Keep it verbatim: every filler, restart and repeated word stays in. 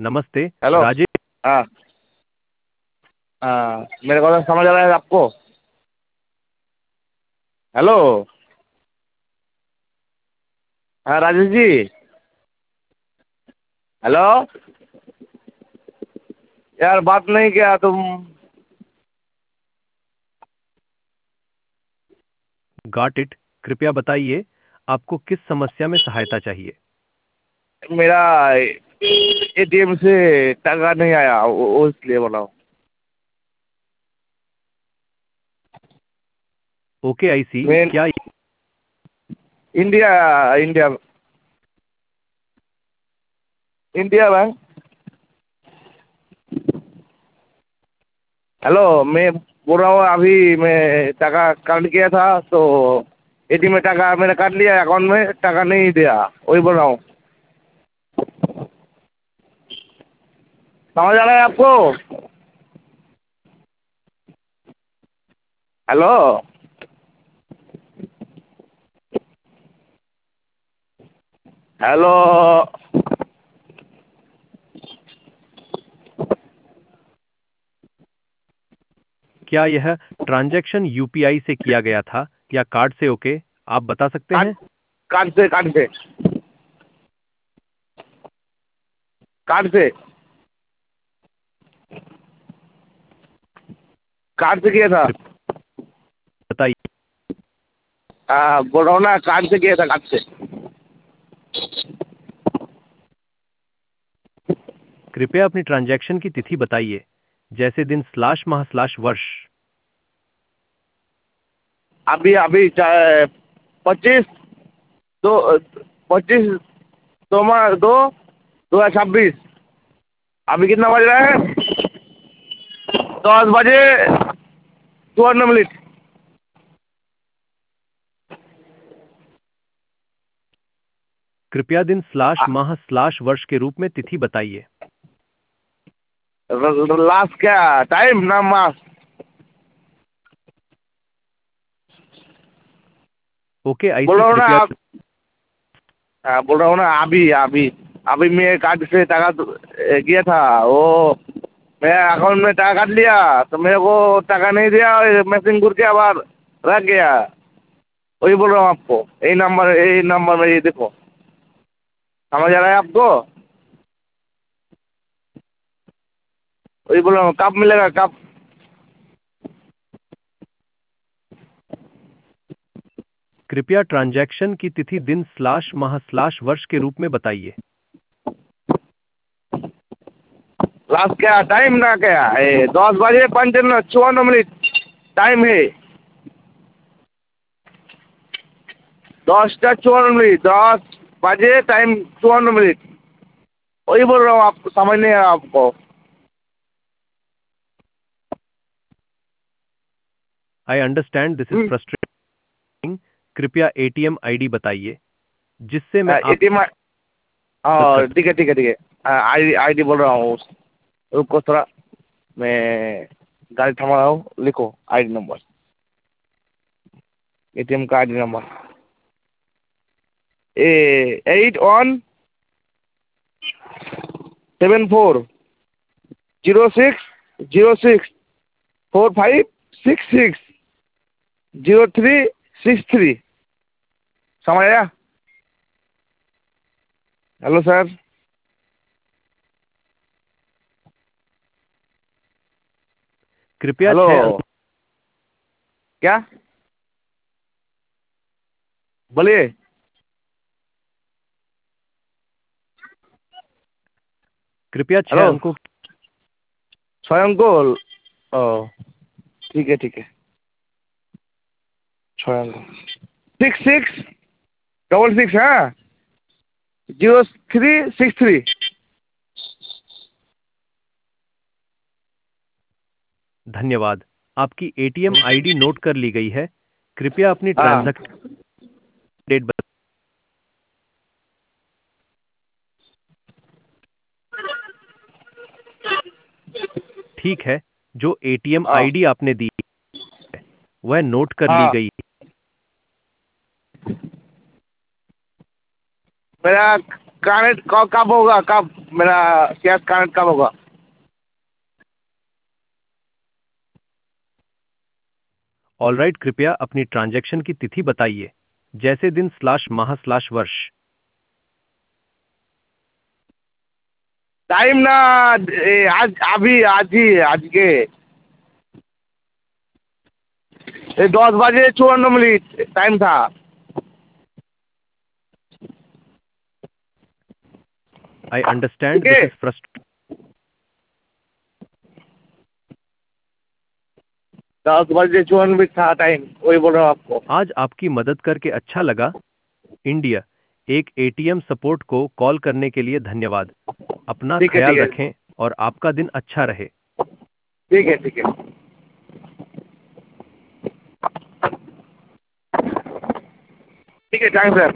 नमस्ते। हेलो। राजेश। हाँ हाँ, मेरे को तो समझ आ रहा है आपको। हेलो। हाँ राजेश जी। हेलो। यार बात नहीं किया तुम। Got it. कृपया बताइए, आपको किस समस्या में सहायता चाहिए। मेरा एटीएम से टका नहीं आया, वो वो इसलिए बोला हूँ। Okay I see. मैं क्या India India India bank. Hello, मैं बोल रहा हूँ अभी मैं टका काट किया था तो एटीएम में टका मैंने काट लिया, अकाउंट में टका नहीं दिया, वही बोल रहा हूँ। समझ आ रहा है आपको। हेलो। हेलो। क्या यह ट्रांजैक्शन यू पी आई से किया गया था या कार्ड से? ओके, आप बता सकते काट हैं। काट से काट से काट से काट से किया था। कृपया बताइए। हाँ बोल रहा हूँ ना, काट से किया था, काट से। कृपया अपनी ट्रांजैक्शन की तिथि बताइए, जैसे दिन स्लैश माह स्लैश वर्ष। अभी अभी चाहे पच्चीस दो पच्चीस दो मा- दो दो हजार छब्बीस। अभी कितना बज रहा है? दस बजे चौवन मिनट। कृपया दिन स्लैश माह स्लैश वर्ष के रूप में तिथि बताइए। लास्ट क्या टाइम ना मास? ओके आई बोल सी। रहा हूँ ना कृपया आप। हाँ बोल रहा हूँ ना, अभी अभी अभी मैं कार्ड से टका तो- ए, किया था वो। मैं अकाउंट में टका काट लिया तो मेरे को टका नहीं दिया, मशीन घूर के आबार रख गया। वही बोल रहा हूँ आपको, यही नंबर यही नंबर में ये देखो। समझ आ रहा है आपको? वही बोल रहा हूँ, कब मिलेगा कब? कृपया ट्रांजैक्शन की तिथि दिन स्लैश माह स्लैश वर्ष के रूप में बताइए। लास्ट क्या टाइम ना क्या ए, दस बजे पंचान्न चौवन मिनट टाइम है। दसटा चौवन मिनट, दस बजे टाइम चौवन मिनट। वही बोल रहा हूँ, आपको समझ नहीं आ रहा आपको। I understand this is frustrating. कृपया A T M I D बताइए, जिससे मैं आप एटीएम। मदद कर हाँ सकूं। ठीक है ठीक है ठीक है, आई आई डी बोल रहा हूँ। रुको थोड़ा, मैं गाड़ी थमा रहा हूँ, लिखो आई डी नंबर, एटीएम का I D number A eight one seven four zero six zero six four five six six zero three six three. समझ आया? Hello sir. कृपया हेलो। छह अंक क्या बोलिए? कृपया छह हेलो। अंकों की स्वयं को। ओ ठीक है ठीक है, स्वयं को सिक्स सिक्स डबल सिक्स, हाँ जीरो थ्री सिक्स थ्री। धन्यवाद। आपकी A T M I D note कर ली गई है। कृपया अपनी हाँ ट्रांजैक्शन डेट बता। ठीक है, जो ए टी एम हाँ आई डी आपने दी है वह नोट कर ली हाँ। गई है। मेरा कनेक्ट कब कब होगा, कब मेरा कैश कनेक्ट कब होगा? ऑल राइट, कृपया अपनी ट्रांजैक्शन की तिथि बताइए, जैसे दिन स्लैश माह स्लैश वर्ष। टाइम ना, ए, आज अभी आज ही आज के ये दस बजे चौवन मिनट टाइम था। आई अंडरस्टैंड ठीक दिस है, इज फ्रस्ट्रेटिंग। दस बजे चौवन मिनट था टाइम, वही बोल रहा हूँ आपको। आज आपकी मदद करके अच्छा लगा। इंडिया एक एटीएम सपोर्ट को कॉल करने के लिए धन्यवाद। अपना ठीक है ठीक ख्याल है रखें और आपका दिन अच्छा रहे। ठीक है ठीक है ठीक है, थैंक्स सर।